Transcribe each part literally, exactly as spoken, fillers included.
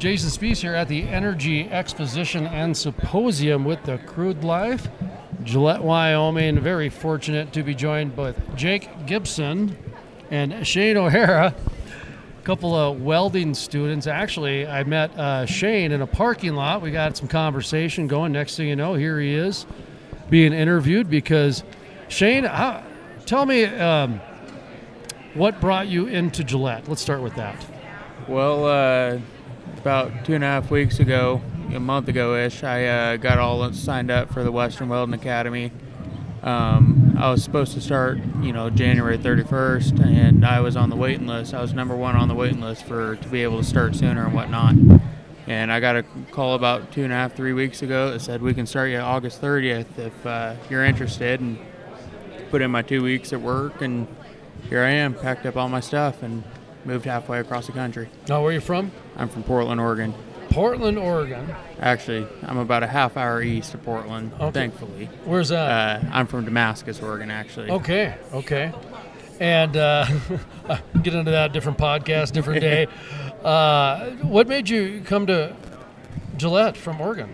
Jason Spees here at the Energy Exposition and Symposium with the Crude Life, Gillette, Wyoming. Very fortunate to be joined by Jake Gibson and Shane O'Hara, a couple of welding students. Actually, I met uh, Shane in a parking lot. We got some conversation going. Next thing you know, here he is being interviewed because, Shane, how, tell me um, what brought you into Gillette? Let's start with that. Well, uh, about two and a half weeks ago, a month ago-ish, I uh, got all signed up for the Western Welding Academy. Um, I was supposed to start, you know, January thirty-first, and I was on the waiting list. I was number one on the waiting list for to be able to start sooner and whatnot. And I got a call about two and a half, three weeks ago that said we can start you August thirtieth if uh, you're interested, and put in my two weeks at work, and here I am, packed up all my stuff, and moved halfway across the country. Now, where are you from? I'm from Portland, Oregon. Portland, Oregon. Actually, I'm about a half hour east of Portland, okay. Thankfully. Where's that? Uh, I'm from Damascus, Oregon, actually. Okay, okay. And uh, get into that, different podcast, different day. uh, what made you come to Gillette from Oregon?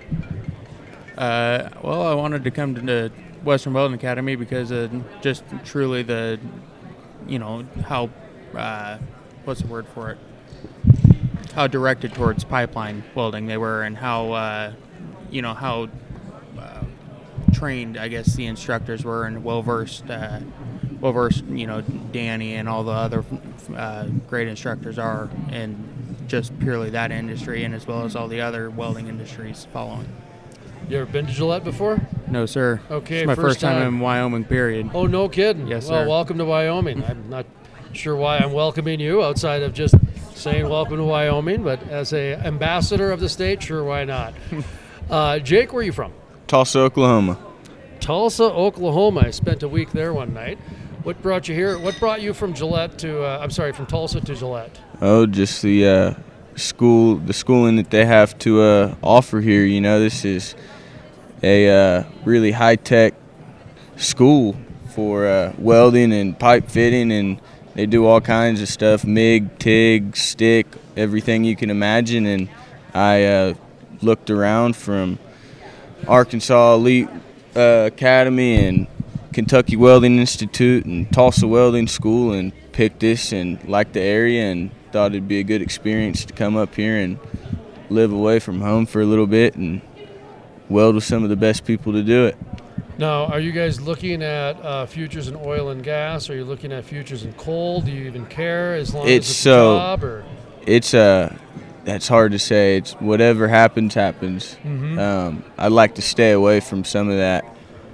Uh, well, I wanted to come to the Western Welding Academy because of just truly the, you know, how... Uh, what's the word for it? How directed towards pipeline welding they were, and how, uh, you know, how uh, trained, I guess, the instructors were, and well-versed, uh, well-versed, you know, Danny and all the other uh, great instructors are, in just purely that industry, and as well as all the other welding industries following. You ever been to Gillette before? No, sir. Okay, it's my first first time, time in Wyoming, period. Oh, no kidding. Yes, well, sir. Welcome to Wyoming. I'm not sure why I'm welcoming you outside of just saying welcome to Wyoming, but as a ambassador of the state, sure, why not? uh, Jake, where are you from? Tulsa, Oklahoma. Tulsa, Oklahoma. I spent a week there one night. What brought you here? What brought you from Gillette to, uh, I'm sorry, from Tulsa to Gillette? Oh, just the uh, school, the schooling that they have to uh, offer here. You know, this is a uh, really high-tech school for uh, welding and pipe fitting, and they do all kinds of stuff, M I G, T I G, stick, everything you can imagine. And I uh, looked around from Arkansas Elite uh, Academy and Kentucky Welding Institute and Tulsa Welding School and picked this and liked the area and thought it'd be a good experience to come up here and live away from home for a little bit and weld with some of the best people to do it. Now, are you guys looking at uh, futures in oil and gas? Are you looking at futures in coal? Do you even care as long it's as it's so, a job? Or? It's uh, that's hard to say. It's whatever happens, happens. Mm-hmm. Um, I'd like to stay away from some of that,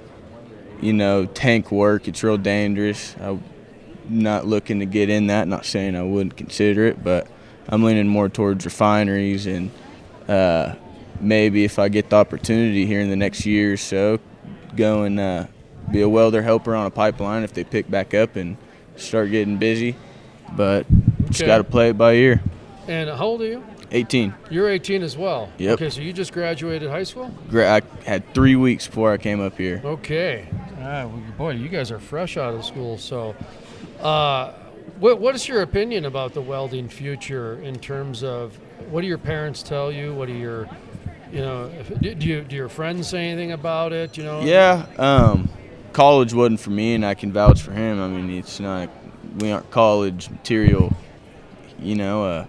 you know, tank work. It's real dangerous. I'm not looking to get in that. Not saying I wouldn't consider it, but I'm leaning more towards refineries and uh, maybe if I get the opportunity here in the next year or so, go and uh, be a welder helper on a pipeline if they pick back up and start getting busy. But just Okay. got to play it by ear. And how old are you? eighteen. You're eighteen as well. Yep. Okay, so you just graduated high school? Gra- I had three weeks before I came up here. Okay. Ah, well, boy, you guys are fresh out of school. So uh, what, what is your opinion about the welding future in terms of what do your parents tell you? What do your You know, if, do you do your friends say anything about it? You know. Yeah, um, college wasn't for me, and I can vouch for him. I mean, it's not we aren't college material, you know. Uh,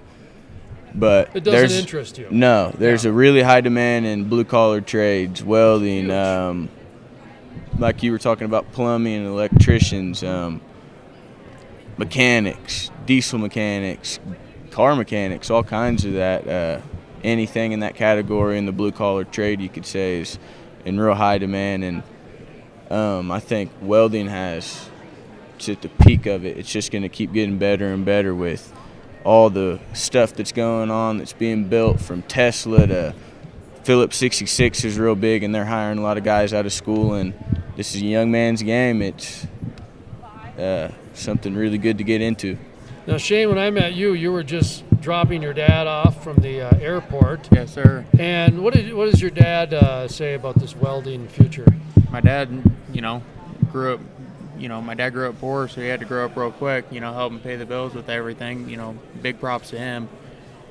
but it doesn't there's, interest you. No, there's yeah. a really high demand in blue collar trades, welding, um, like you were talking about, plumbing and electricians, um, mechanics, diesel mechanics, car mechanics, all kinds of that. Uh, anything in that category in the blue-collar trade, you could say, is in real high demand. And um, I think welding has, it's at the peak of it. It's just going to keep getting better and better with all the stuff that's going on that's being built, from Tesla to Phillips sixty-six is real big, and they're hiring a lot of guys out of school. And this is a young man's game. It's uh, something really good to get into. Now, Shane, when I met you, you were just dropping your dad off from the uh, airport. Yes, sir. And what did what does your dad uh, say about this welding future? My dad, you know, grew up, you know, my dad grew up poor, so he had to grow up real quick, you know, help him pay the bills with everything. You know, big props to him.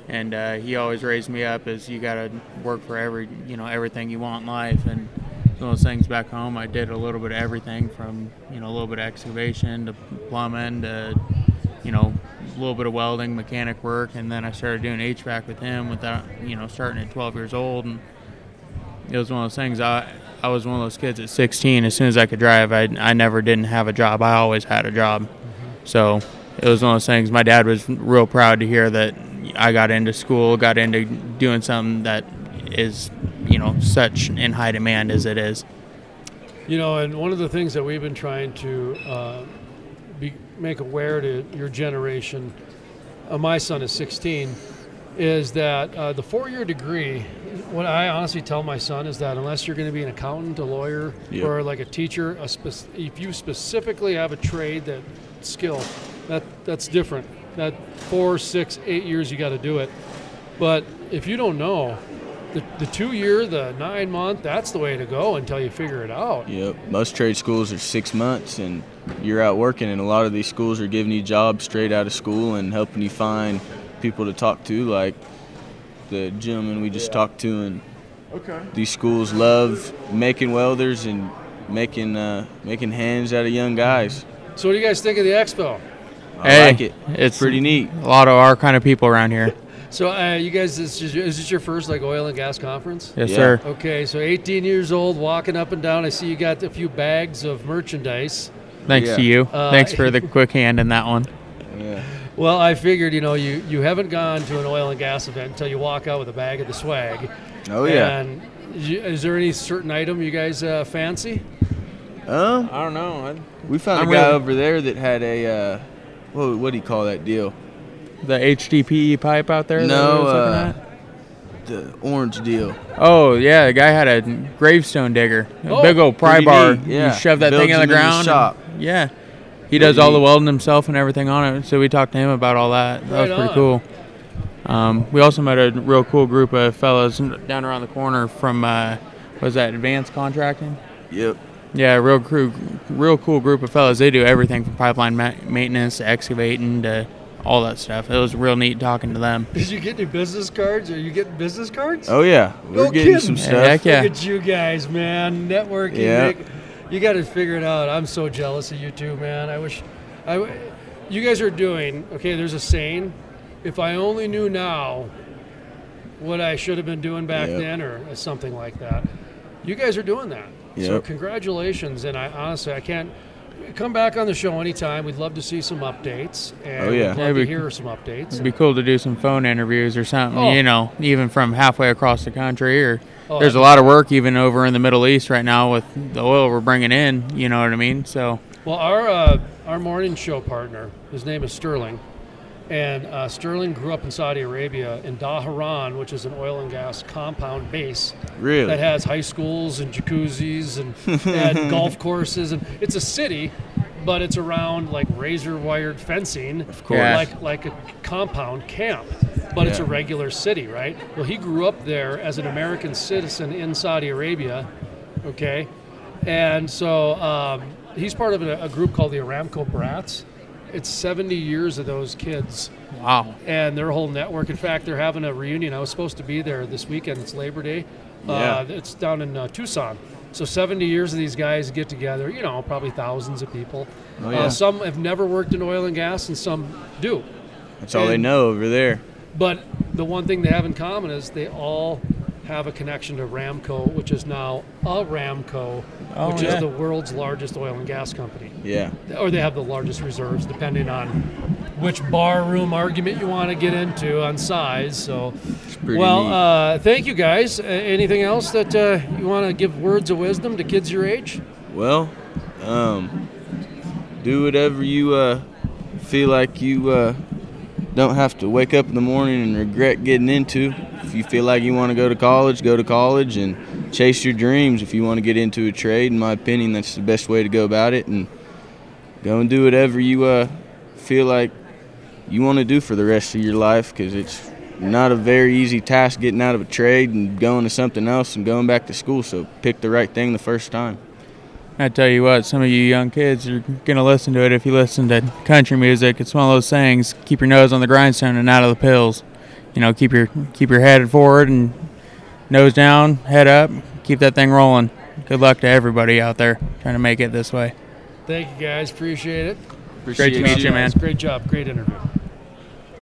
And uh, he always raised me up as you got to work for every, you know, everything you want in life. And some of those things back home, I did a little bit of everything from, you know, a little bit of excavation to plumbing to, you know, a little bit of welding, mechanic work. And then I started doing H V A C with him without, you know, starting at twelve years old. And it was one of those things. I, I was one of those kids at sixteen. As soon as I could drive, I, I never didn't have a job. I always had a job. Mm-hmm. So it was one of those things. My dad was real proud to hear that I got into school, got into doing something that is, you know, such in high demand as it is. You know, and one of the things that we've been trying to uh, be, make aware to your generation, uh, my son is sixteen, is that uh, the four-year degree, what I honestly tell my son is that unless you're going to be an accountant, a lawyer, yep. or like a teacher, a spec- if you specifically have a trade, that skill, that that's different. That four, six, eight years you got to do it. But if you don't know, the, the two-year, the nine-month, that's the way to go until you figure it out. Yep. Most trade schools are six months, and you're out working, and a lot of these schools are giving you jobs straight out of school and helping you find people to talk to, like the gentleman we just yeah. talked to. And okay. these schools love making welders and making uh, making hands out of young guys. So what do you guys think of the expo? I hey, like it. It's pretty neat. A lot of our kind of people around here. So uh, you guys, is this, is this your first like oil and gas conference? Yes, yeah. sir. Okay, so eighteen years old, walking up and down. I see you got a few bags of merchandise. Thanks yeah. to you. Uh, Thanks for the quick hand in that one. Yeah. Well, I figured, you know, you, you haven't gone to an oil and gas event until you walk out with a bag of the swag. Oh, yeah. And you, is there any certain item you guys uh, fancy? Uh, I don't know. I, we found I'm a guy really over there that had a, uh, what, what do you call that deal? The H D P E pipe out there? No, uh, the orange deal. Oh, yeah, the guy had a gravestone digger. A oh, big old pry bar. Yeah. You shove that Builds thing in the ground. In shop. And, yeah. He does all the welding himself and everything on it, so we talked to him about all that. That right was pretty on. cool. Um, we also met a real cool group of fellas down around the corner from, uh, what was that, Advanced Contracting? Yep. Yeah, real crew, real cool group of fellas. They do everything from pipeline ma- maintenance to excavating to all that stuff. It was real neat talking to them. Did you get any business cards? Are you getting business cards? Oh, yeah. We're no getting kidding. some stuff. Heck yeah. Look at you guys, man. Networking. Yeah. Make, you got to figure it out. I'm so jealous of you two, man. I wish... I, you guys are doing, okay, there's a saying, if I only knew now what I should have been doing back yep. then, or something like that. You guys are doing that. Yep. So congratulations, and I honestly, I can't, come back on the show anytime. We'd love to see some updates, and oh, yeah. we'd love yeah, to we, hear some updates. It'd be cool to do some phone interviews or something, oh. you know, even from halfway across the country, or oh, there's a lot of work even over in the Middle East right now with the oil we're bringing in, you know what I mean? So... Well, our uh, our morning show partner, his name is Sterling, and uh, Sterling grew up in Saudi Arabia in Dhahran, which is an oil and gas compound base. Really? That has high schools and jacuzzis and, and golf courses, and it's a city, but it's around like razor wired fencing, of course, yeah. like like a compound camp. But yeah. it's a regular city, right? Well, he grew up there as an American citizen in Saudi Arabia, okay, and so. Um, He's part of a, a group called the Aramco Brats. It's seventy years of those kids. Wow. And their whole network. In fact, they're having a reunion. I was supposed to be there this weekend. It's Labor Day. Yeah. Uh, it's down in uh, Tucson. So seventy years of these guys get together, you know, probably thousands of people. Oh, yeah. Uh, some have never worked in oil and gas, and some do. That's all and, they know over there. But the one thing they have in common is they all have a connection to Aramco, which is now Aramco, oh, which yeah. is the world's largest oil and gas company. Yeah. Or they have the largest reserves, depending on which bar room argument you want to get into on size. So, it's pretty well, neat. Uh, thank you guys. Uh, anything else that uh, you want to give words of wisdom to kids your age? Well, um, do whatever you uh, feel like you uh, don't have to wake up in the morning and regret getting into. If you feel like you want to go to college, go to college and chase your dreams. If you want to get into a trade, in my opinion, that's the best way to go about it. And go and do whatever you uh, feel like you want to do for the rest of your life, because it's not a very easy task getting out of a trade and going to something else and going back to school. So pick the right thing the first time. I tell you what, some of you young kids are going to listen to it if you listen to country music. It's one of those sayings, keep your nose on the grindstone and out of the pills. you know, keep your keep your head forward and nose down, head up, keep that thing rolling. Good luck to everybody out there trying to make it this way. Thank you, guys. Appreciate it. Appreciate Great to meet you, man. Great job. Great interview.